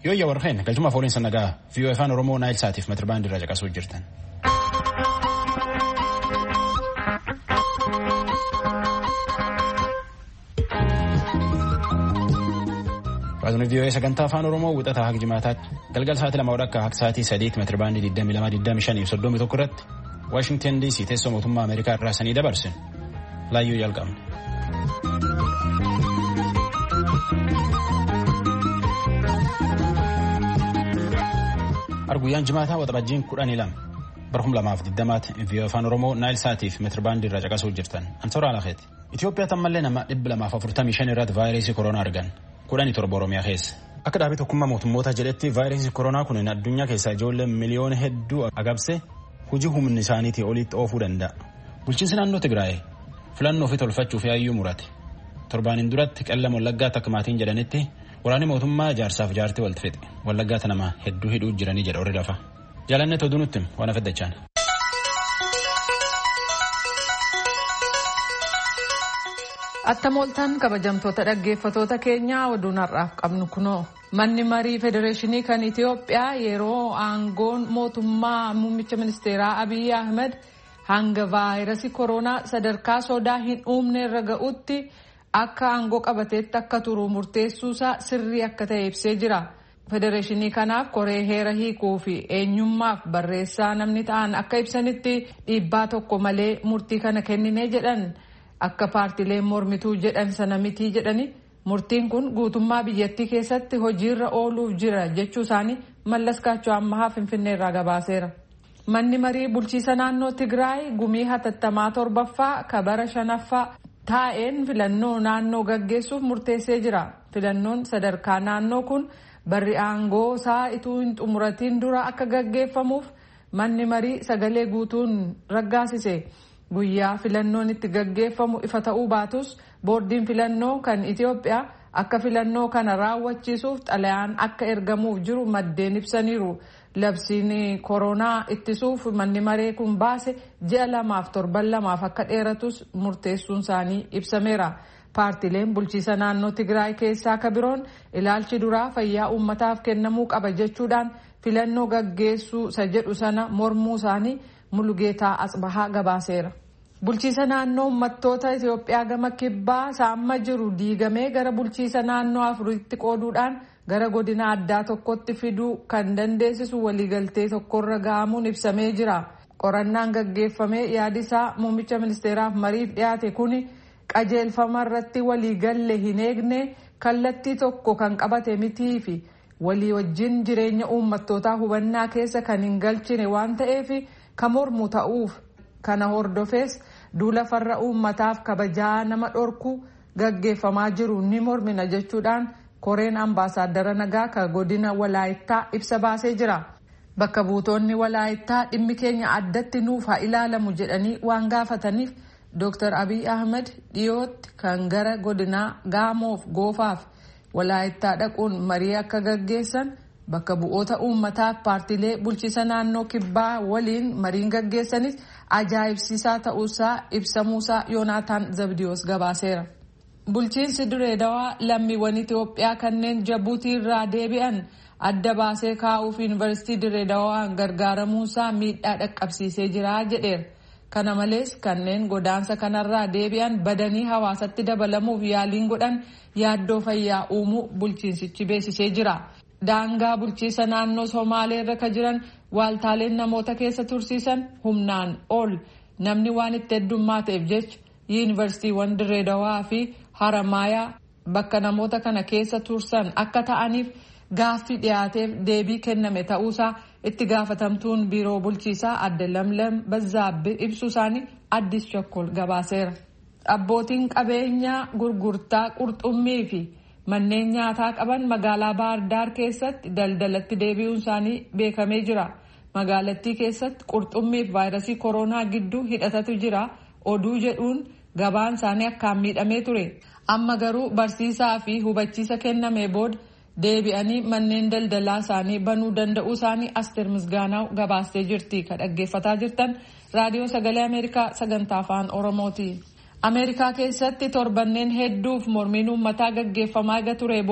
Yoo yaa warreen galchuma fooliin sannagaa VOA afaan Oromoo Naayil Saatiif meetirbaandii irraa caqasuu jirtan. Raadiyoo VOA sagantaa afaan Oromoo wixataa haga jimaataatti galgal sa'aatii 2 akka haga sa'aatii 3 meetirbaandii 22-25 irratti Washington DC teessoo mootummaa Ameerikaa irraa sanii dabarsin laayyuu jalqabna. Arguyyaan jimaataa waxabajjiin 12 barhum 2020 VOA afaan Oromoo Naayil Saatiif meetirbaandii irraa caqasuu jirtan. Ansoora Alaaqeeti. Itoophiyaa tammallee nama 245 irratti vaayirasii koronaa argan. 17 Oromiyaa keessa. Akka dhaabbata tokkummaa mootummoota jedhetti vaayirasii koronaa kun addunyaa keessaa ijoollee miliyoona hedduu agabse hojii humni isaaniitii olitti oofuu danda'a. Bulchiinsi naannoo Tigraay filannoo fi tolfachuuf yaayyuu murate. Torbaaniin duratti qellama Wallaggaatti akka maatiin jedhanitti waraanni mootummaa jaarsaaf jaartii walitti fixe. Wallaggaatti nama hedduu hidhuu jiranii jedha warri lafa. Jaalannet oduu nutti waan afaddachaan. Attamooltaan kabajamtoota dhaggeeffatoota keenyaa oduun har'aaf qabnu kunoo. Manni marii federeeshinii kan Itiyoophiyaa yeroo aangoon mootummaa muummicha ministeeraa Abiy Ahmed hanga vaayirasii koronaa sadarkaa sodaa hin uumne irra ga'utti akka aangoo qabateetti akka turu murteessuusaa sirrii akka ta'e ibsee jira. Federeeshinii kanaaf koree heera hiikuu fi eenyummaaf barreessaa namni ta'an akka ibsanitti dhiibbaa tokko malee murtii kana kenninee jedhan. Akka paartileen mormituu jedhan sana mitii jedhani murtiin kun guutummaa biyyattii keessatti hojiirra ooluuf jira jechuu isaanii Mallas Kaachoo ammahaa Finfinnee irraa gabaaseera. Manni marii bulchiisa naannoo Tigraay gumii hatattamaa 7ffaa kabara 5ffaa taa'een filannoo naannoo gaggeessuuf murteessee jira. Filannoon sadarkaa naannoo kun barri aangoo isaa ituu hin xumuratiin dura akka gaggeeffamuuf manni marii sagalee guutuun raggaasise. Guyyaa filannoon itti gaggeeffamu ifa ta'uu baatus boordiin filannoo kan Itiyoophiyaa akka filannoo kana raawwachiisuuf xalayaan akka ergamuuf jiru maddeen ibsaniiru. Labsiin koronaa ittisuuf manni maree kun baase ji'a 2 torban 2 akka dheeratus murteessuun isaanii ibsameera. Paartileen bulchiisa naannoo Tigraay keessaa akka biroon ilaalchi duraa fayyaa uummataaf kennamuu qaba jechuudhaan filannoo gaggeessuu isa jedhu sana mormuu isaanii Mulugeetaa Asbahaa gabaaseera. Bulchiisa naannoo uummattoota Itiyoophiyaa gama kibbaa saamma jiru diigamee gara bulchiisa naannoo afuritti qooduudhaan gara godina addaa tokkotti fiduu kan dandeessisu waliigaltee tokkorra ga'amuun ibsamee jira. Qorannaan gaggeeffamee yaadisaa muummicha ministeeraaf mariif dhiyaate kuni qajeelfama irratti waliigalle hin eegne kallattii tokko kan qabate mitii fi walii wajjin jireenya uummattootaa hubannaa keessa kan hin galchine waan ta'eef kan mormu ta'uuf kana hordofees duula farra uummataaf kabajaa nama dhorku gaggeeffamaa jiru ni mormina jechuudhaan koreen ambaasaaddara nagaa ka godina Walaayittaa ibsa baasee jira. Bakka buutonni Walaayittaa dhimmi keenya addatti nuuf haa ilaalamu jedhanii waan gaafataniif Dr. Abiy Ahmed dhiyootti kan gara godinaa Gaamoof Goofaaf Walaayittaa dhaquun marii akka gaggeessan bakka bu'oota uummataaf paartilee bulchiisa naannoo kibbaa waliin mariin gaggeessanis ajaa'ibsiisaa ta'uusaa ibsamuusaa Yoonaataan Zabdiyoos gabaaseera. Bulchiinsi Direedawaa lammiiwwan Itiyoophiyaa kanneen Jabuutii irraa deebi'an adda baasee kaa'uuf yuunivarsiitii Direedawaan gargaaramuusaa miidhaa dhaqqabsiisee jira jedheera. Kana malees kanneen godaansa kanarraa deebi'an badanii hawaasatti dabalamuuf yaaliin godhan yaaddoo fayyaa uumuu bulchiinsichi beeksisee jira. Daangaa bulchiisa naannoo Somaalee irra ka jiran waaltaaleen namoota keessa tursiisan humnaan ol namni waan itti heddummateef jecha yuunivarsiitiiwwan Direedawaa fi Haramaayaa bakka namoota kana keessa tursan akka ta'aniif gaaffii dhiyaateef deebii kenname ta'uusaa itti gaafatamtuun biiroo bulchiisaa adde Lamlam Bazzaabbi ibsu isaanii Addis Chokkol gabaaseera. Abbootiin qabeenyaa gurgurtaa qurxummii fi manneen nyaataa qaban magaalaa Baardaar keessatti daldalatti deebi'uun isaanii beekamee jira. Magaalattii keessatti qurxummii fi vaayirasii koronaa gidduu hidhatatu jira. Oduu jedhuun gabaan isaanii akkaan miidhamee ture. Amma garuu barsiisaa fi hubachiisa kenname booda deebi'anii manneen daldalaa isaanii banuu danda'uu isaanii Asteer Misgaanaaw gabaastee jirti. Ka dhaggeeffataa jirtan raadiyoo sagalee Ameerikaa sagantaa afaan Oromooti. Ameerikaa keessatti torbanneen hedduuf mormiin uummataa gaggeeffamaa ture booda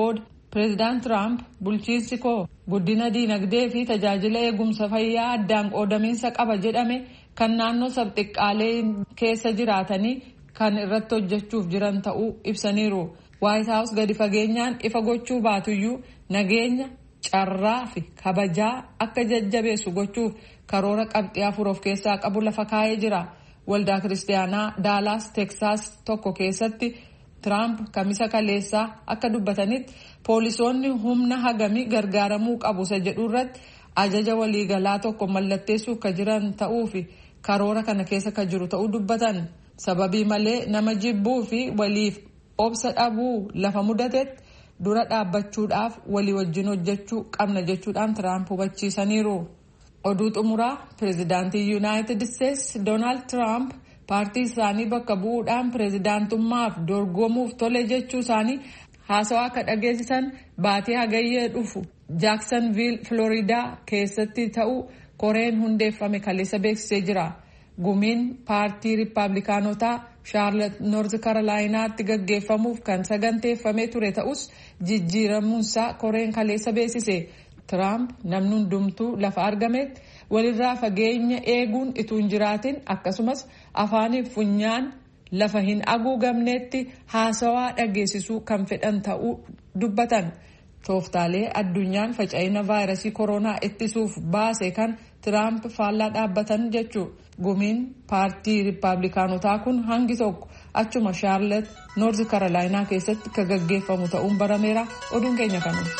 Pireezidaant Tiraamp bulchiinsi koo guddina diinagdee fi tajaajila eegumsa fayyaa addaan qoodamiinsa qaba jedhame kan naannoo sabxiqqaalee keessa jiraatanii kan irratti hojjechuuf jiran ta'uu ibsaniiru. White House gadi fageenyaan ifa gochuu baatuyyuu nageenya carraa fi kabajaa akka jajjabeessu gochuuf karoora qabxii 4 of keessaa qabu lafa kaa'ee jira. Waldaa Kiristaanaa Daalaas Teksaas tokko keessatti Tiraamp kamisa kaleessaa akka dubbatanitti poolisoonni humna hagamii gargaaramuu qabu isa jedhu irratti ajaja waliigalaa tokko mallatteessuuf ka jiran ta'uu fi karoora kana keessa ka jiru ta'uu dubbatan. Sababii malee nama jibbuu fi waliif obsa dhabuu lafa mudatetti dura dhaabbachuudhaaf walii wajjin hojjechuu qabna jechuudhaan Tiraamp hubachiisaniiru. Oduu xumuraa pireezidaantii Yuunaayitid Isteetsi Doonaald Tiraamp paartii isaanii bakka bu'uudhaan pireezidaantummaaf dorgomuuf tole jechuu isaanii haasawaa akka dhageessisan baatii hagayyee dhufu Jaaksonviil Filooriidaa keessatti ta'uu koreen hundeeffame kaleessa beeksisee jira. Gumiin paartii Riippaabilikaanotaa Shaarlet Noorz Karolaayinaatti gaggeeffamuuf kan saganteeffamee ture ta'us jijjiiramuunsaa koreen kaleessa beeksise. Tiraamp namni hundumtuu lafa argametti walirraa fageenya eeguun utuu hin jiraatin akkasumas afaaniif funyaan lafa hin haguugamnetti haasawaa dhageessisuu kan fedhan ta'uu dubbatan. Tooftaalee addunyaan faca'ina vaayirasii koronaa ittisuuf baase kan Tiraamp faallaa dhaabbatan jechuudha. Gumiin paartii Riippaabilikaanotaa kun hangi tokko achuma Shaarlet Noorz Karolaayinaa keessatti kan gaggeeffamu ta'uun barameera. Oduun keenya kanuma.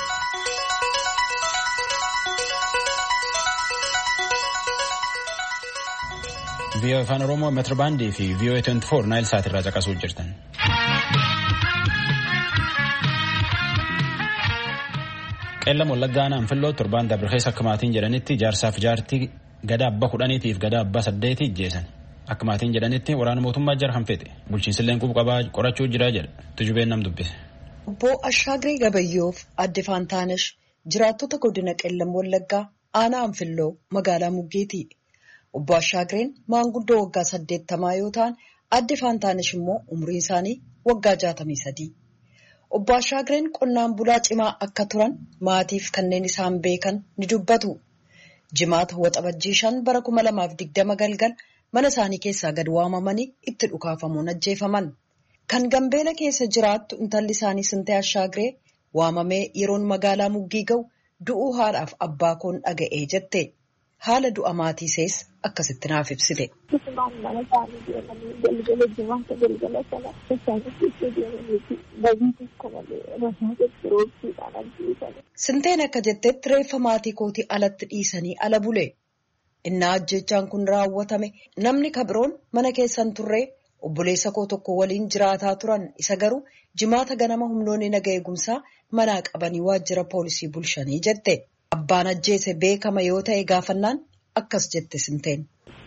VOA Afaan Oromoo meetirbaandii fi VOA 24 Naayil Saatirraa caqasuu jirtan. Qeellam Wallaggaa Anfilloo torbaan dabre keessa akka maatiin jedhanitti jaarsaaf jaartii gada abbaa 10 gada abbaa 8 ijjeessan. Akka maatiin jedhanitti waraana mootummaa jara hanfeete. Bulchiinsilleen qabaa qorachuu jira jedha. Tujubeen nam dubbise. Obbo Ashaagiree Gabayyoof Adde Faantaanesh jiraattota godina Qeellam Wallaggaa aanaa Anfilloo magaalaa Muggeeti. Obbo Ashaagireen maanguddoo waggaa 80 yoo ta'an Adde Faantaanesh immoo umriin isaanii waggaa 63. Obbo Ashaagireen qonnaan bulaa cimaa akka turan maatiif kanneen isaan beekan ni dubbatu. Jimaata waxabajjii 5 bara 2020 galgal mana isaanii keessaa gad waamamanii itti dhukaafamuun ajjeefaman. Kan Gambeela keessa jiraattu intalli isaanii Sintee Ashaagiree waamamee yeroon magaalaa Muggii ga'u du'uu haadhaaf abbaa koon dhaga'ee jette. Haala du'a maatii isaas akkasitti naaf ibsite. Sinteen akka jettetti reeffa maatii kootii alatti dhiisanii ala bule. Innaa ajjechaan kun raawwatame namni kabiroon mana keessan turree obboleessa koo tokko waliin jiraataa turan isa garuu jimaata ganama humnoonni naga eegumsaa manaa qabanii waajjira poolisii bulshanii jette. Abbaan ajjeese beekama yoo ta'e gaafannaan akkas jette Sinteen.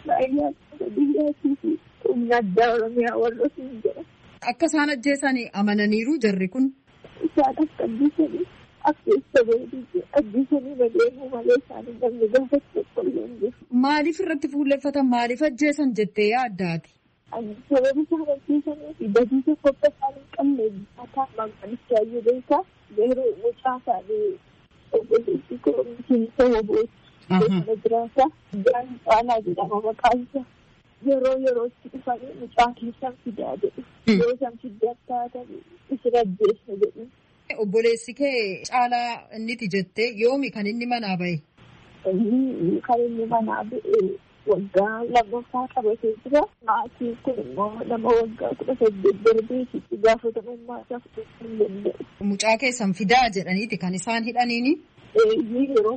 Akka isaan ajjeesanii amananiiru jarri kun. Isaan akka ajjeesanii ajjeesanii badeemuu malee isaanii namni gaafachuu qollee hin jiru. Maaliif irratti fuulleffatan maaliif ajjeesan jettee yaaddaati? Sababii isaan ajjeesanii fi badii tokko akka isaan hin qabne akkaataa maqaanicha ayyuu beekaa yeroo mucaa isaanii obboleettii koomisiinsa wobooti. Beekama jiraata. Jaan Caanaa jedhama maqaan isaa. Yerootti dhufanii mucaa keessan fidaa jedhu. Yoo isaan fiddaa taatan isin ajjeesna jedhu. Obboleessi kee Caalaa inniti jettee yoomi kan inni manaa ba'e? Kan inni manaa ba'e waggaa lammaffaa qabatee jira. Maatiin kun immoo nama waggaa 18 darbeetitti gaafatamummaa isaa fudhachuu hin danda'u. Mucaa keessan fidaa jedhaniiti kan isaan hidhaniini? Yeroo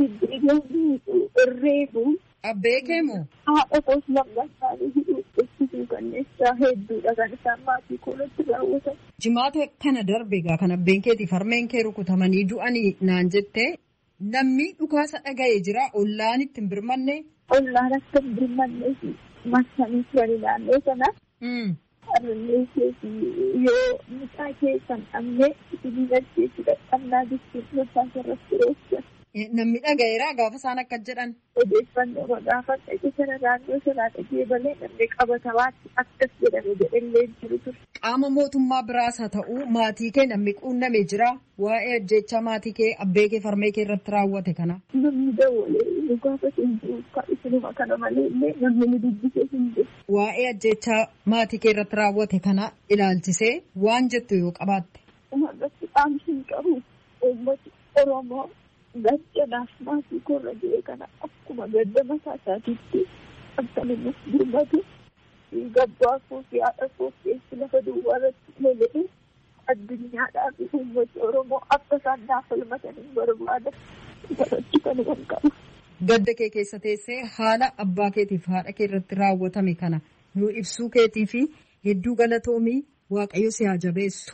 irreefu. Abbee kee moo? Haadha koos lamma isaanii hidhuu ibsituu kanneessaa hedduudha kan isaan maatii koolatti raawwatan. Jimaata kana darbe egaa kan abbeen keetiif harmeen kee rukutamanii du'anii naan jettee namni dhukaasa dhaga'ee jira ollaan itti hin birmanne. Ollaan akka hin birmannee fi marsanii turanii naannoo sana. Harmee yoo mucaa keessan dhabnee isin ajjeessu dadhabnaa jechuun gosaa irratti roobsan. Namni dhaga'eera gaafa isaan akka jedhan. Odeeffannoo gaafa ta'e sana naannoo sanaa dhagee malee namni qabatamaatti akkas jedhame jedhallee jiru ture. Qaama mootummaa biraas haa ta'u maatii kee namni quunnamee jira waa'ee ajjeechaa maatii kee abbee kee farmee kee irratti raawwate kana. Namni dawwalee gaafa hin jiru isinuma kana malee illee namni ni dubbisee hin jiru. Waa'ee ajjeechaa maatii kee irratti raawwate kana ilaalchisee waan jettu yoo qabaatte. Uummatatti dhaamsi hin qabu uummati Oromoo. Gaddanaaf maatii korra jiru kana akkuma gadda mataa isaatiitti akkamitti dubbatu gabbaa fi haadha keessi lafa duwwaa irratti lola'e addunyaadhaa fi uummata Oromoo akka isaan naaf falmatanii barbaada. Irratti kan qabu. Gadda kee keessa teessee haala abbaa keetiif haadha kee irratti raawwatame kana nuu ibsuu keetii fi hedduu galatoomii Waaqayyo si haa jabeessu.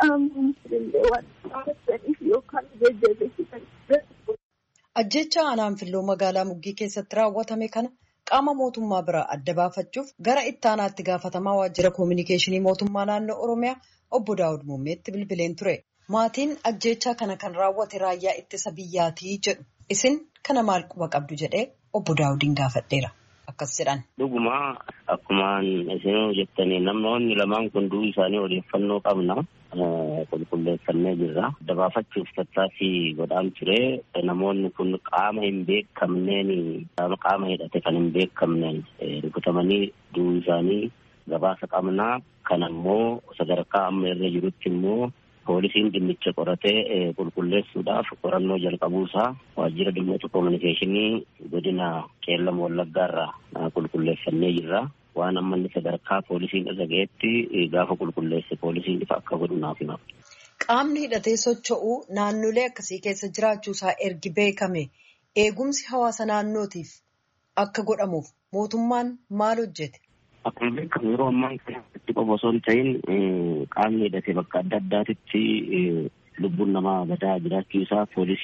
Ajjeechaa aanaan filloo magaalaa Muggii keessatti raawwatame kana qaama mootummaa biraa adda baafachuuf gara ittaanaatti gaafatamaa waajjira koominikeeshinii mootummaa naannoo Oromiyaa obbo Daawud Muummeetti bilbileen ture. Maatiin ajjeechaa kana kan raawwate raayyaa ittisa biyyaatii jedhu. Isin kana maal quba qabdu jedhee obbo Daawudiin gaafadheera. Akkas jedhan. Dhuguma akkumaan isin jettanii namoonni lamaan kun du'uu isaanii odeeffannoo qabna. Qulqulleeffannee jirra. Adda baafachuuf tattaaffii godhaan ture. Namoonni kun qaama hin beekamneen qaama hidhate kan hin beekamneen rukutamanii du'uu isaanii gabaasa qabna. Kan ammoo sadarkaa amma irra jirutti immoo poolisiin dhimmicha qoratee qulqulleessuudhaaf qorannoo jalqabuusaa waajjira dhimmoota koominikeeshinii godina Qeellam Wallaggaarraa qulqulleeffannee jirra. Waan ammanni sadarkaa poolisiin irra ga'etti gaafa qulqulleesse poolisiin ifa akka godhu naaf hima. Qaamni hidhatee socho'uu naannolee akkasii keessa jiraachuusaa ergi beekame eegumsi hawaasa naannootiif akka godhamuuf mootummaan maal hojjete? Akkuma beekamu yeroo ammaa kanatti qofa osoo hin ta'in qaamni hidhatee bakka adda addaatitti lubbuun namaa badaa jiraachuu isaa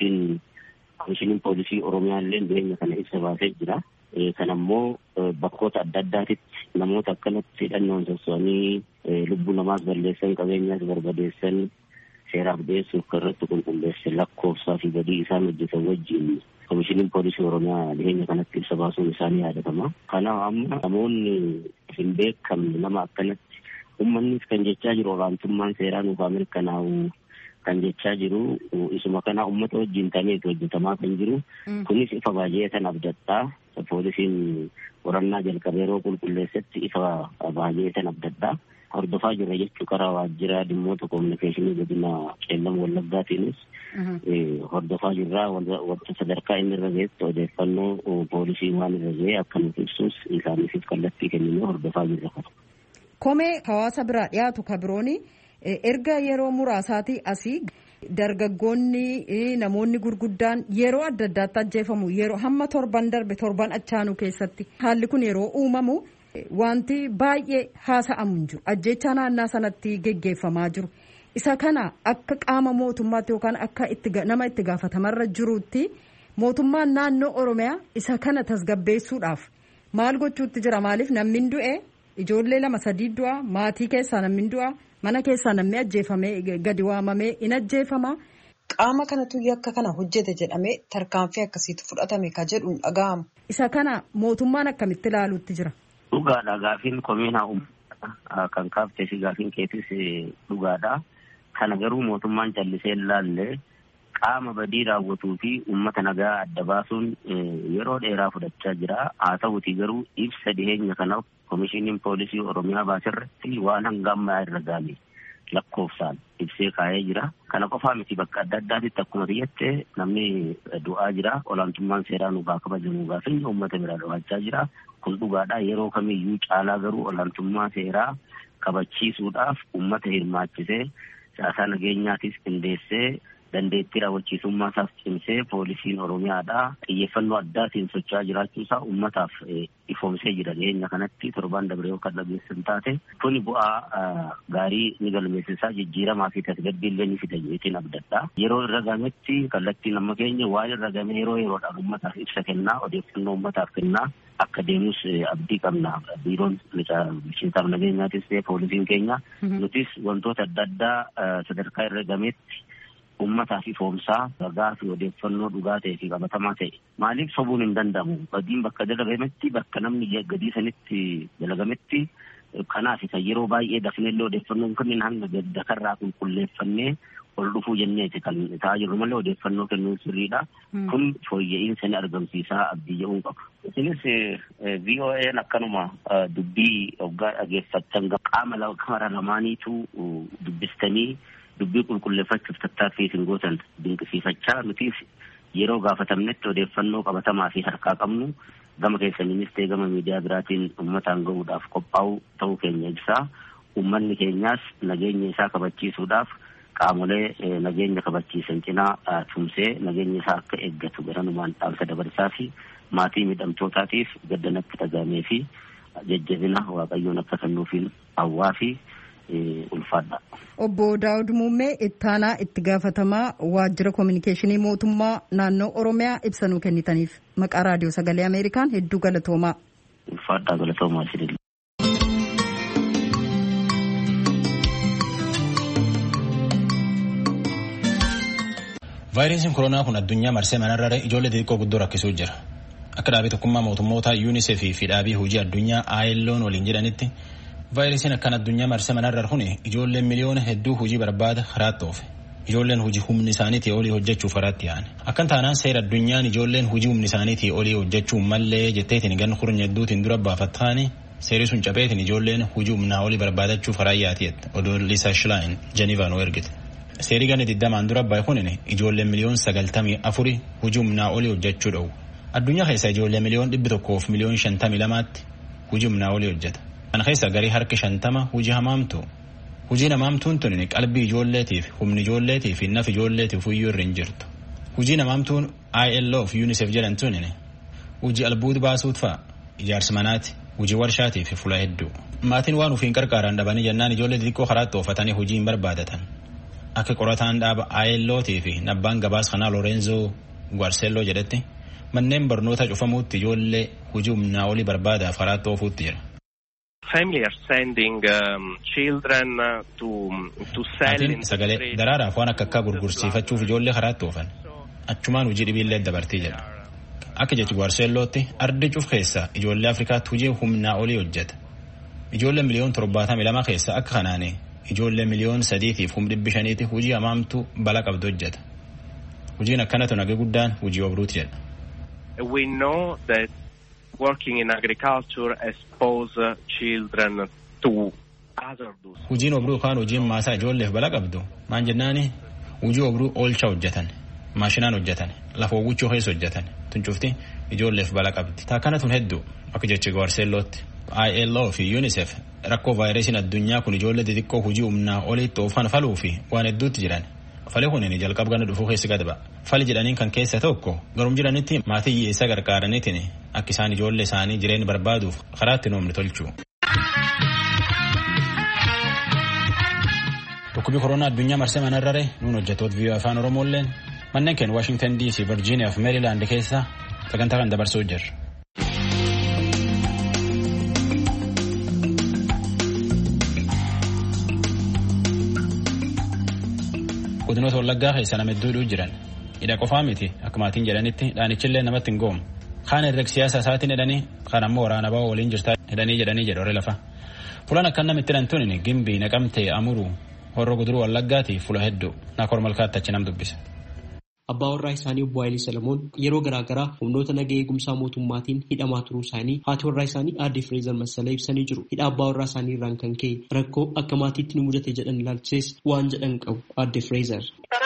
poolisiin poolisii Oromiyaa illee dhiyeenya kana ibsa baasee jira. Kan ammoo bakkoota adda addaatitti namoota akkanatti hidhannoon sosso'anii lubbuu namaas balleessan qabeenyaas barbadeessan seeraaf dhiyeessuuf kan irratti qulqulleessan lakkoofsaa fi badii isaan hojjetan wajjin koomishiniin poolisii Oromiyaa dhiyeenya kanatti ibsa baasuun isaanii yaadatama. Kanaaf amma namoonni hin beekamne nama akkanatti uummannis kan jechaa jiru olaantummaan seeraa nuuf haa mirkanaa'u kan jechaa jiru isuma kana uummata wajjin ta'eetu hojjetamaa kan jiru kunis ifa baay'ee kan abdattaa. Poolisiin qorannaa jalqabee yeroo qulqulleessetti ifa baay'ee kan abdattaa. Hordofaa jirra jechuu karaa waajjira dhimmoota koominikeeshinii godina Qeellam Wallaggaatiinis hordofaa jirra. Wanta sadarkaa inni irra ga'etti odeeffannoo poolisii waan irra ga'e akka nuuf ibsus isaaniifis kallattii kennine hordofaa jirra. Komee hawaasa biraa dhiyaatu kan birooni erga yeroo muraasaatii asii dargaggoonni namoonni gurguddaan yeroo adda addaatti ajjeefamu yeroo hamma torban darbe torban achaanuu keessatti haalli kun yeroo uumamu wanti baay'ee haasa'amu hin jiru ajjeechaa naannaa sanatti geggeeffamaa jiru isa kana akka qaama mootummaatti yookaan akka nama itti gaafatamarra jiruutti mootummaan naannoo Oromiyaa isa kana tasgabbeessuudhaaf maal gochuutti jira maaliif namni du'e ijoollee 2-3 du'a maatii keessaa namni du'a. Mana keessaa namni ajjeefamee gadi waamamee in ajjeefama. Qaama kanatu yakka kana hojjete jedhamee tarkaanfii akkasiitu fudhatame ka jedhuun dhaga'amu. Isa kana mootummaan akkamitti ilaaluutti jira? Dhugaadha gaafiin komiinaa kan kaaftee fi gaafiin keetis dhugaadha. Kana garuu mootummaan callisee ilaallee qaama badii raawwatuu fi uummata nagaa adda baasuun yeroo dheeraa fudhachaa jira. Haa ta'uutii garuu ibsa dhiheenya kanaaf koomishiniin poolisii Oromiyaa baasirratti waan hanga ammaa irra gaame lakkoofsaan ibsee kaa'ee jira. Kana qofaa miti bakka adda addaatitti akkuma biyyatti namni du'aa jira. Olaantummaan seeraa nuuf haa kabajamu gaafiin uummata biraa dhawaachaa jira. Kun dhugaadha. Yeroo kamiyyuu caalaa garuu olaantummaa seeraa kabachiisuudhaaf uummata hirmaachisee siyaasaa nageenyaatiis qindeessee dandeettii raawwachiisummaa isaaf cimsee poolisiin Oromiyaadhaa xiyyeeffannoo addaatiin socho'aa jiraachuusaa uummataaf ifoomsee jira. Dhiyeenya kanatti torban dabree yoo kan dhageessan taate kuni bu'aa gaarii ni galmeessisaa jijjiiramaa fi tasgabbiillee ni fida jechuun abdadhaa. Yeroo irra gametti kallattiin amma keenya waan irra game yeroo yeroodhaan uummataaf ibsa kennaa odeeffannoo uummataaf kennaa akka deemus abdii qabna. Biiroon bulchiinsaaf nageenyaatis ta'e poolisiin keenya nutis wantoota adda addaa sadarkaa irra gametti ummataa fi foomsaa ragaa fi odeeffannoo dhugaa ta'ee fi qabatamaa ta'e maaliif sobuun hin danda'amu badiin bakka dalagametti bakka namni gadii sanitti dalagametti kanaaf isa yeroo baay'ee dafneellee odeeffannoon kunniin hanga dakarraa qulqulleeffannee ol dhufuu jenneeti kan ta'aa jirru malee odeeffannoo kennuun sirriidha. Kun fooyya'insa ni argamsiisaa abdii jedhuun qaba. Isinis VOA'n akkanuma dubbii hoggaa dhageeffattan qaama lamaaniitu dubbistanii dubbii qulqulleeffachuuf tattaaffii isin gootan dinqisiifachaa nutis yeroo gaafatamnetti odeeffannoo qabatamaa fi harkaa qabnu gama keessaniinis ta'e gama miidiyaa biraatiin uummataan gahuudhaaf qophaa'u ta'uu keenya ibsaa. Uummanni keenyaas nageenya isaa kabachiisuudhaaf qaamolee nageenya kabachiisan cinaa tumsee nageenya isaa akka eeggatu garanumaan dhaamsa dabarsaa fi maatii miidhamtootaatiif gaddanatti dhagaamee fi jajjabina waaqayyoon akka kennuufiin hawwaa fi ulfaadha. Obbo Daawud Muummee ittaanaa itti gaafatamaa waajjira koominikeeshinii mootummaa naannoo Oromiyaa ibsa nuu kennitaniif maqaa raadiyoo sagalee Ameerikaan hedduu galatoomaa. Ulfaadhaa galatoomaa isinillee. Vaayirasiin koronaa kun addunyaa marsee manarrare ijoollee xixiqqoo guddoo rakkisuu jira. Akka dhaabii tokkummaa mootummoota UNICEF fi dhaabii hojii addunyaa ILO'n waliin jedhanitti vaayirasiin akkan addunyaa marsee manarrare kun ijoolleen miliyoona hedduu hojii barbaada karaatti oofe. Ijoolleen hojii humni isaaniitii olii hojjechuuf karaatti yaa'an. Akkan taanaan seera addunyaan ijoolleen hojii humni isaaniitii olii hojjechuu mallee jetteetiin gan kurnya hedduutiin dura baafattaani seerri sun cabeetiin ijoolleen hojii humnaa olii barbaadachuuf karaa yaatiitti odoo Liisa Schlein Jenivaan ergite. Seerii gana 20 dura baay'ee kunin ijoolleen miliyoon 94 hojii humnaa olii hojjechuu dha'u. Addunyaa keessa ijoollee miliyoon 100 fi miliyoon 52tti hojii humnaa olii hojjeta. Kana keessa garii harki 50 hojii hamaamtu. Hojiin hamaamtuun tuni qalbii ijoolleetiif humni ijoolleetiif naf ijoolleetiif huyyuu irra hin jirtu. Hojiin hamaamtuun ILO fi UNICEF jedhan tuni hojii albuuti baasuut fa'a ijaarsa manaati hojii warshaatii fi fuula hedduu. Maatiin waan ofiin qarqaaran dhabanii jennaan ijoollee xixiqqoo karaatti oofatanii hojii hin barbaadatan. Akka qorataan dhaaba ILO'tii fi nabbaan gabaas kanaa Lorenzo Guarcello jedhetti manneen barnoota cufamuutti ijoollee hojii humnaa olii barbaadaaf karaatti oofuutti jira. Family are sending children to sell in sagalee daraaraaf waan akka gurgursiifachuuf ijoollee karaatti oofan achumaan hojii dhibiillee dabartii jedha. Akka jechi Guarcellotti ardi cuf keessa ijoollee Afrikaatti hojii humnaa olii hojjeta. Ijoollee miliyoon 72 keessa akka kanaanii ijoollee miliyoon 3,500 hojii hamaamtu bala qabdu hojjeta. Hojiin akkanatu nagee guddaan hojii obruuti jedha. We know that working in agriculture expose children to hazardous. Hojiin obruu kaan hojiin maasaa ijoolleef bala qabdu maan jennaani hojii obruu oolcha hojjetan maashinaan hojjetan lafa uwwichuu keessa hojjetan tuncufti ijoolleef bala qabdi. Taakanatun hedduu akka jechi Guarcellotti. ILO fi UNICEF rakkoo vaayirasiin addunyaa kun ijoollee xixiqqoo hojii humnaa oliitti oofan faluu fi waan hedduutti jiran. Fali kunin jalqab gana dhufuu keessa gad ba'a. Fali jedhaniin kan keessa tokko garum jedhanitti maatii hiyyeessaa gargaaraniitiin akka isaan ijoollee isaanii jireenya barbaaduuf karaa itti noomni tolchu. Dhukkubii koronaa addunyaa marsee manarrare nuun hojjettoota VOA afaan Oromoolleen manneen keenya Washington DC, Virginia fi Maryland keessa sagantaa kan dabarsuu jirra. Godinoota Wallaggaa keessa nama hedduu jiran hidha qofaa miti akka maatiin jedhanitti dhaanichillee namatti hin goomu. Kaan herreg siyaasa isaatiin hidhanii kaan ammoo waraana ba'oo waliin jirtaa hidhanii jedhanii jedhu warri lafa. Fulaan akkan namitti hidhantuun Gimbii, Naqamtee, Amuruu, Horroo Guduruu Wallaggaati fuula hedduu Naakor Malkaatti achi nam dubbisa. Abbaa warraa isaanii obbo Haayilii Salamoon yeroo garaagaraa humnoota nagaa eegumsaa mootummaatiin hidhamaa turuu isaanii haati warraa isaanii aadde Fireezer Massalee ibsanii jiru. Hidha abbaa warraa isaanii irraan kan ka'e rakkoo akka maatiitti nu mudate jedhan ilaalchises waan jedhan qabu aadde Fireezer.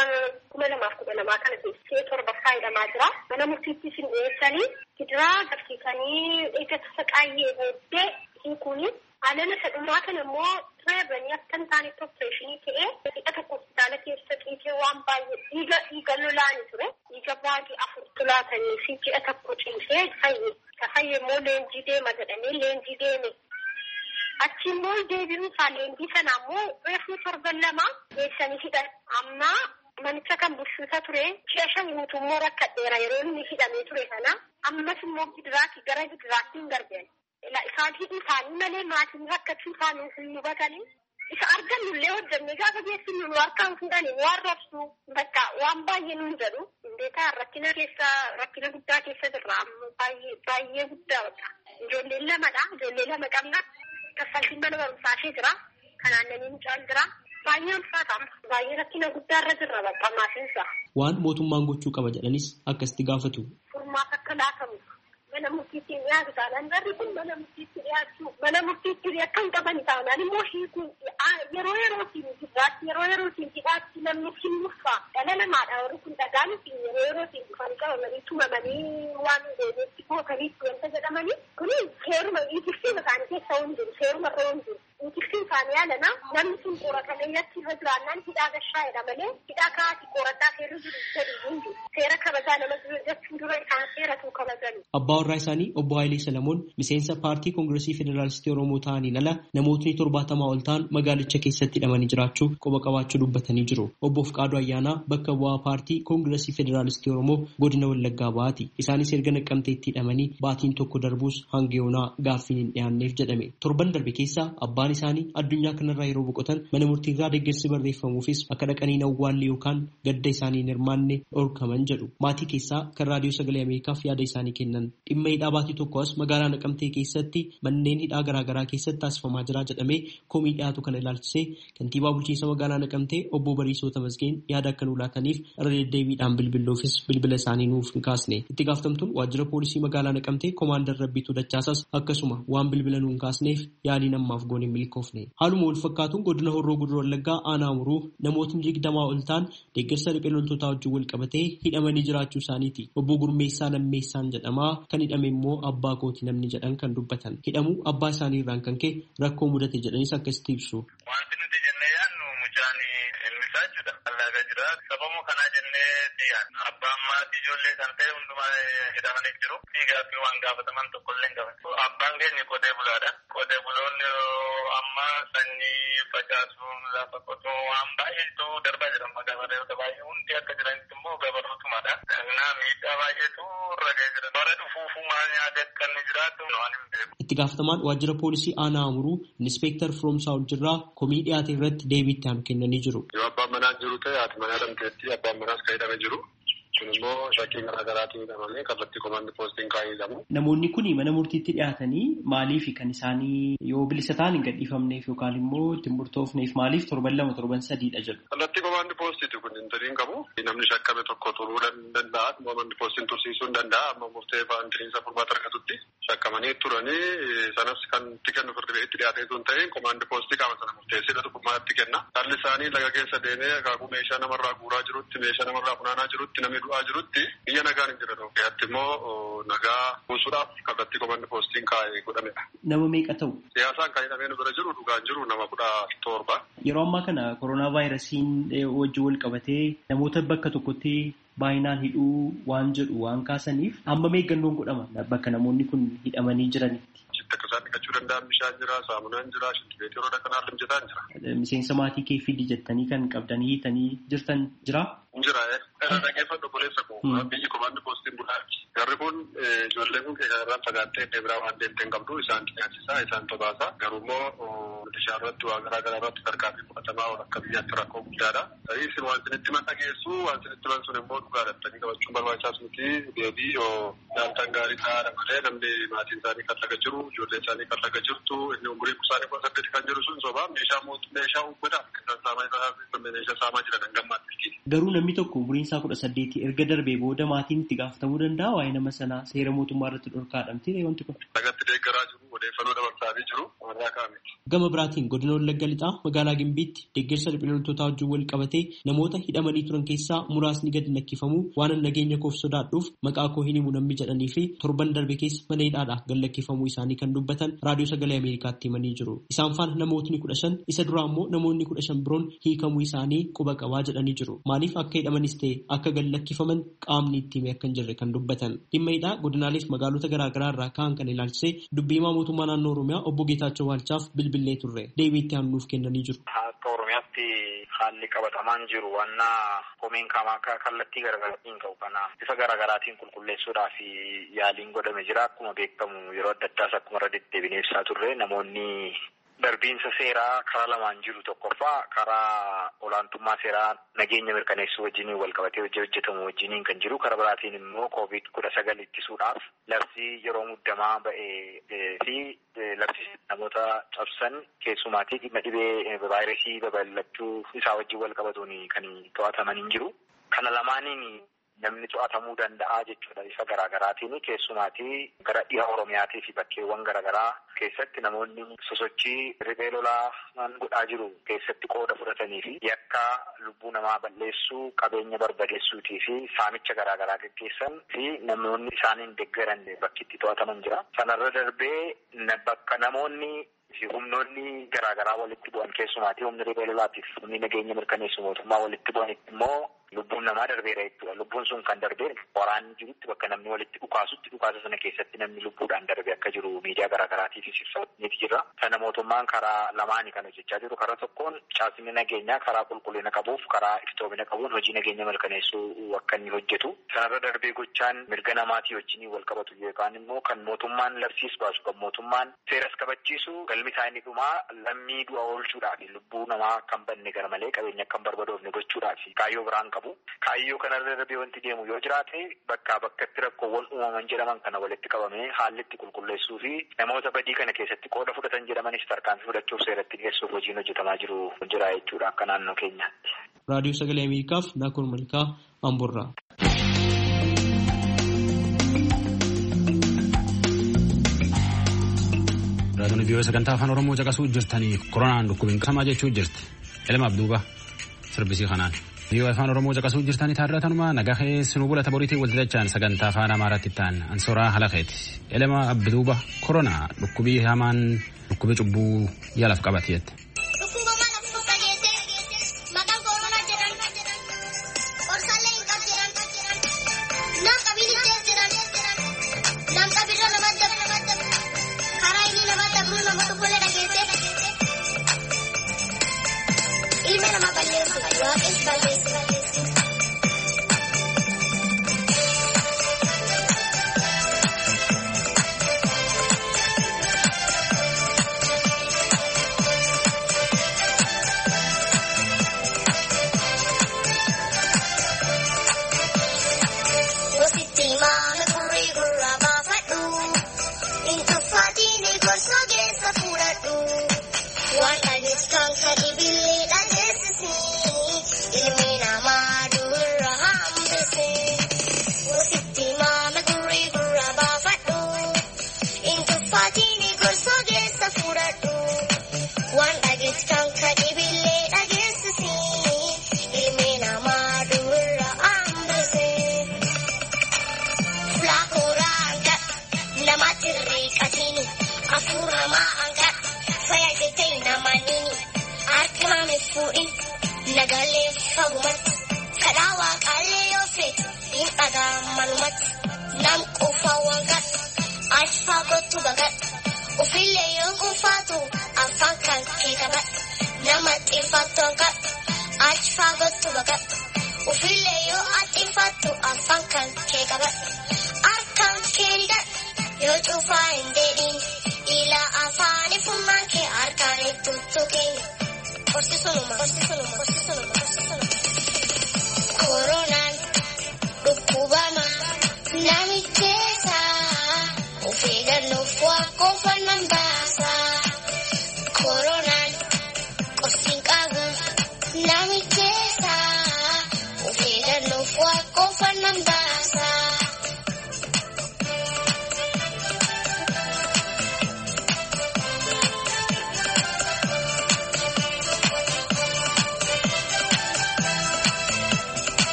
Hidhamaa jira. Mana murtiitti isin dhiyeessanii gidiraa garsiisanii eeggata saqaayyee booddee hiikuuni. Alana sadhumaa kana immoo reebanii akka hin taanetti opereeshinii ta'ee hidha tokko hospitaala keessa xiitee waan baay'ee dhiiga lolaani ture. Dhiiga baay'ee 4 tulaatanii fi ji'a tokko ciisee fayye. Fayye immoo leenjii deema jedhamee leenjii deeme. Achi immoo deebiin isaa leenjii sana immoo reefuu 7 geessanii hidhan. Amma manicha kan bulchuusa ture ji'a 5 guutummoo rakkadheera yeroo inni hidhamee ture sana ammas immoo gara gidiraatti hin garbeen. Isaan hidhii isaanii malee maatiin rakkachuu isaanii hin hubatanii isa argannullee hojjannee gaafa geessinu nu harkaan fuudhanii nu arrabsu bakka waan baay'ee nuun jedhu beekaa rakkina guddaa keessa jirra baay'ee guddaa bakka ijoolleen lama qabna kaffaltiin mana barumsaa ishee jira kanaannanii mucaan jira baay'ee ulfaatama baay'ee rakkina guddaarra jirra bakka maasiinsa. Waan mootummaan gochuu qaba jedhanis akkasitti gaafatu. Furmaata akka laatamu mana murtiitti dhiyaatu taanaan garri kun mana murtiitti dhiyaatu mana murtiitti akka hin qaban taanaan immoo hiikuun yerootiin hidhaatti namni hin murfaa dhala namaadha warri kun dhagaan yerootiin dhufanii qabamanii tumamanii waan deemeetti bookaniitti wanta jedhamanii kun seeruma itifsiima isaanii keessa hin jiru seeruma irra hin jiru itifsiin isaanii yaalana namni sun qoratamee yatti irra jiraannaan hidhaa gashaa'edha malee hidhaa kaa'aati qorataa seerri jiru jedhu hin jiru seera kabajaa nama jechuun dura isaan seeratu kabajani. Abbaa warraa isaanii obbo Hayilee Salamoon miseensa paartii Koongireesii Federaalistii Oromoo ta'aniin ala namootni 70 ol ta'an magaalicha keessatti hidhamanii jiraachuu quba qabaachuu dubbatanii jiru. Obbo Fiqaaduu Ayyaanaa bakka bu'aa paartii Koongireesii Federaalistii Oromoo godina Wallaggaa ba'aati. Isaanis erga Naqqamteetti hidhamanii baatiin tokko darbuus hanga yoonaa gaaffiin hin dhiyaanneef jedhame. Torban darbe keessa abbaan isaanii addunyaa kanarraa yeroo boqotan mana murtiirraa deeggarsi barreeffamuufis akka dhaqanii awwaalli yookaan gadda isaanii hin hirmaanne dhorkaman jedhu. Maatii keessaa kan raadiyoo sagalee Ameerikaaf yaada isaanii kennan. Dhimma hidhaa baatii tokko as magaalaa Naqamtee keessatti manneen hidhaa garaagaraa keessatti taasifamaa jira jedhamee komii dhiyaatu kana ilaalchisee kantiibaa bulchiinsa magaalaa Naqamtee obbo Bariisoo Tamasgeen yaada akka nuu laataniif irra deddeebiidhaan bilbiluufis bilbila isaanii nuuf hin kaasne. Itti gaafatamtuun waajjira poolisii magaalaa Naqamtee Koomaandar Rabbiituu Dachaasas akkasuma waan bilbila nuu hin kaasneef yaaliin ammaaf goone hin milkoofne. Haaluma wal fakkaatuun godina Horroo Guduruu Wallaggaa aanaa Amuruu namootni 20 ol ta'an deeggarsa riphee loltootaa wajjin wal qabatee hidhamanii jiraachuu isaaniiti. Obbo Gurmeessaa Lammeessaan jedhamaa kan hidhame immoo abbaa kooti namni jedhan kan dubbatan. Hidhamuu abbaa isaanii irraan kan ka'e rakkoo mudate jedhanis akkasitti ibsu. Wanti nuti jennee yaadnu mucaan ilmisaa jechuudha. Allaagaa jira. Sababuma kanaa jennee yaadna. Abbaan maatii ijoollee kan ta'e hundumaa hidhamanii jiru. Dhiigaa fi waan gaafataman tokkollee hin qaban. Abbaan keenya qotee bulaadha. Qotee buloonni amma sanyii facaasuun lafa qotuu waan baay'eetu darbaa jira. Gabareewwan baay'ee hundi akka jiranitti immoo gabarotumadha. Miidhaa baay'eetu irra ga'ee jira. Bara dhufuufu maal nyaata akka inni jiraatu waan hin beeku. Itti gaafatamaan waajjira poolisii aanaa Amuruu Inspektar Firoomsaa Oljirraa komii dhiyaate irratti deebii itti aanu kennanii jiru. Yoo abbaan manaa jiru ta'e haati manaa dhamteetti abbaan manaas kan hidhame jiru. Kun immoo shakkii garaagaraatiin hidhamamee kallattii komaandii poostiin kaa'ee hidhamu. Namoonni kun mana murtiitti dhiyaatanii maaliif kan isaanii yoo bilisa ta'an hin gadhiifamneef yookaan immoo ittiin murtoofneef maaliif 7 torban 3dha jedhu. Kallattii komaandii poostiiti kun hin turiin qabu. Namni shakkame tokko turuu danda'a. Komaandii poostiin tursiisuu hin danda'a. Amma murtee fa'aantiriinsa furmaata argatutti shakkamanii turanii sanas kan itti kennu firdi itti dhiyaatee sun ta'een komaandii poostii qaama sana murteessidhatu furmaatti kenna. Dhalli isaanii laga keessa deemee akaakuu meeshaa namarraa guuraa jirutti meeshaa namarraa funaanaa jirutti namni du'aa jirutti biyya nagaan hin jiran keessatti immoo nagaa buusuudhaaf kallattii komaandii poostiin kaa'ee godhamedha. Nama meeqa ta'u? Siyaasaan kan hidhamee nu bira jiru dhugaan jiru nama 17. Yeroo ammaa kana koronaa vaayirasiin wajjin wal qabatee namoota bakka tokkotti baay'inaan hidhuu waan jedhu waan kaasaniif amma meeggannoon godhama bakka namoonni kun hidhamanii jiranitti. Akka isaan dhiqachuu danda'an bishaan jira, saamunaan jira, shintibbeetii yeroo dhaqanaa limjataan jira. Miseensa maatii kee fidi jettanii kan qabdanii hiitanii jirtan jira? Jira. Dhaggeeffadhu boleessa koo biyyi komaandii poostiin bulaati. Garri kun ijoolleen kun irraan fagaattee deebiraa waan deemtee hin qabdu isaan nyaachisaa isaan tobaasa. Garuu immoo bishaan irratti waa garaagaraa irratti tarkaanfii fudhatamaa ol akka biyyaatti rakkoo guddaadha. Isin waan isinitti man dhageessu waan isinitti man sun immoo dhugaadhattanii qabachuun barbaachisaas miti deebii nyaatan gaarii ta'aadha malee namni maatiin isaanii kan laga jiru ijoolleen isaanii kan laga jirtu inni umuriin isaanii 18 kan jiru sun sobaa meeshaa uummataaf kan meeshaa saamaa jiran hangammaatti. Garuu namni tokko umuriin isaa 18 erga darbee booda maatiin itti gaafatamuu danda'a waa'ee nama sanaa seera mootummaa irratti dhorkaadhamti wanti kun. Lagatti deeggaraa jiru odeeffannoo dabarsaa jiru warraa kaa'amiti. Gama biraatiin godina Wallagga Lixaa magaalaa Gimbiitti deeggarsa riphee loltootaa wajjin wal qabatee namoota hidhamanii turan keessaa muraasni gadi lakkifamuu waan nageenya koof sodaadhuuf maqaa koo hin himu namni jedhanii fi torban darbe keessa mana hidhaadhaa gad lakkifamuu isaanii kan dubbatan raadiyoo sagalee Ameerikaatti himanii jiru. Isaan faana namootni 15 isa duraa immoo namoonni 15 biroon hiikamuu isaanii quba qabaa jedhanii jiru. Maaliif akka hidhamanis ta'e akka gad lakkifaman qaamni itti hime akka hin jirre kan dubbatan. Dhimma hidhaa godinaaleef magaalota garaagaraa irraa ka'an kan ilaalchisee dubbii himaa mootummaa naannoo Oromiyaa obbo Geetaachoo Waalchaaf bilbilee turre. Deebii itti aanuuf kennanii jiru. Akka Oromiyaatti haalli qabatamaan jiru wannaa komeen kaamaa kallattii garaagaraatiin ka'u kana bifa garaagaraatiin qulqulleessuudhaaf yaaliin godhame jira. Akkuma beekamu yeroo adda addaas akkuma irra deddeebinee ibsaa turre namoonni darbiinsa seeraa karaa lamaan jiru. Tokkoffaa karaa olaantummaa seeraa nageenya mirkaneessuu wajjiniin wal qabatee hojjetamu wajjiniin kan jiru. Karaa biraatiin immoo COVID-19 ittisuudhaaf labsii yeroo muddamaa ba'ee fi labsii namoota cabsan keessumaatii dhimma dhibee vaayirasii babal'achuu isaa wajjin wal qabatuun kan to'ataman hin jiru. Kana lamaaniin namni to'atamuu danda'a jechuudha. Isa garaagaraatiin keessumaatii gara dhiha Oromiyaatii fi bakkeewwan garaagaraa keessatti namoonni sosochii riphee lolaa godhaa jiru keessatti qooda fudhatanii fi yakka lubbuu namaa balleessuu, qabeenya barbadeessuutii fi saamicha garaagaraa gaggeessan fi namoonni isaaniin deeggaran bakki itti to'ataman jira. Sanarra darbee bakka namoonni humnoonni garaagaraa walitti bu'an keessumaatii humni riphee lolaatiif humni nageenya mirkaneessu mootummaa walitti bu'anitti immoo lubbuun namaa darbeera jechuudha. Lubbuun sun kan darbee waraanni jirutti bakka namni walitti dhukaasutti dhukaasa sana keessatti namni lubbuudhaan darbe akka jiru miidiyaa garaagaraatiif ibsameeti jira. Sana mootummaan karaa lamaanii kan hojjechaa jiru. Karaa tokkoon caasni nageenyaa karaa qulqullina qabuuf karaa iftoomina qabuun hojii nageenya mirkaneessuu akka inni hojjetu. Sanarra darbee gochaan mirga namaatii wajjin wal qabatu yookaan immoo kan mootummaan labsiis baasu kan mootummaan seeras kabachiisu galmi isaa inni dhumaa lammii du'a oolchuudhaaf lubbuu namaa kan banne gara malee qabeenya kan barbadoofne gochuudhaaf kaayyoo biraan qabu. Kaayyoo kanarra darbee wanti deemu yoo jiraate bakkaa bakkatti rakkoowwan uumaman jedhaman kana walitti qabamee haalli itti qulqulleessuu fi namoota badii kana keessatti qooda fudhatan jedhamanis tarkaanfii fudhachuuf seeratti dhiyeessuuf hojiin hojjetamaa jiru jira jechuudha akka naannoo keenyaatti. Raadiyoo Sagalee Ameerikaaf Naakoor Malkaa Amboorraa. Raadiyoon vii'oo sagantaa afaan Oromoo caqasuu jirtanii koronaan dhukkubin qabamaa jechuu jirti. Elmaaf duuba sirbisii kanaan. vii'oo afaan Oromoo caqasuu jirtanii taarratanuma nagaa keessanuu bulata boriitiin walitti dachaan sagantaa afaan Amaaraatti ta'an Ansoraa Halaqeeti. Elma abduuba koronaa dhukkubii hamaan dhukkubii cubbuu yaalaaf qabate jette.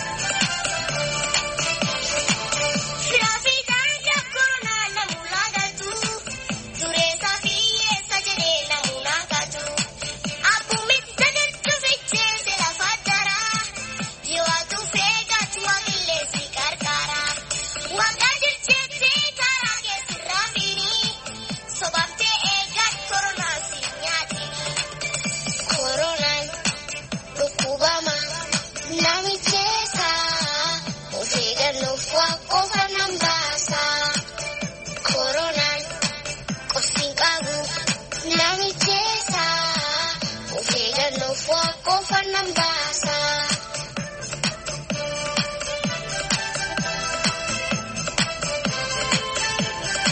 Rafi dan jakurna namulaga tokkoffan nan baane.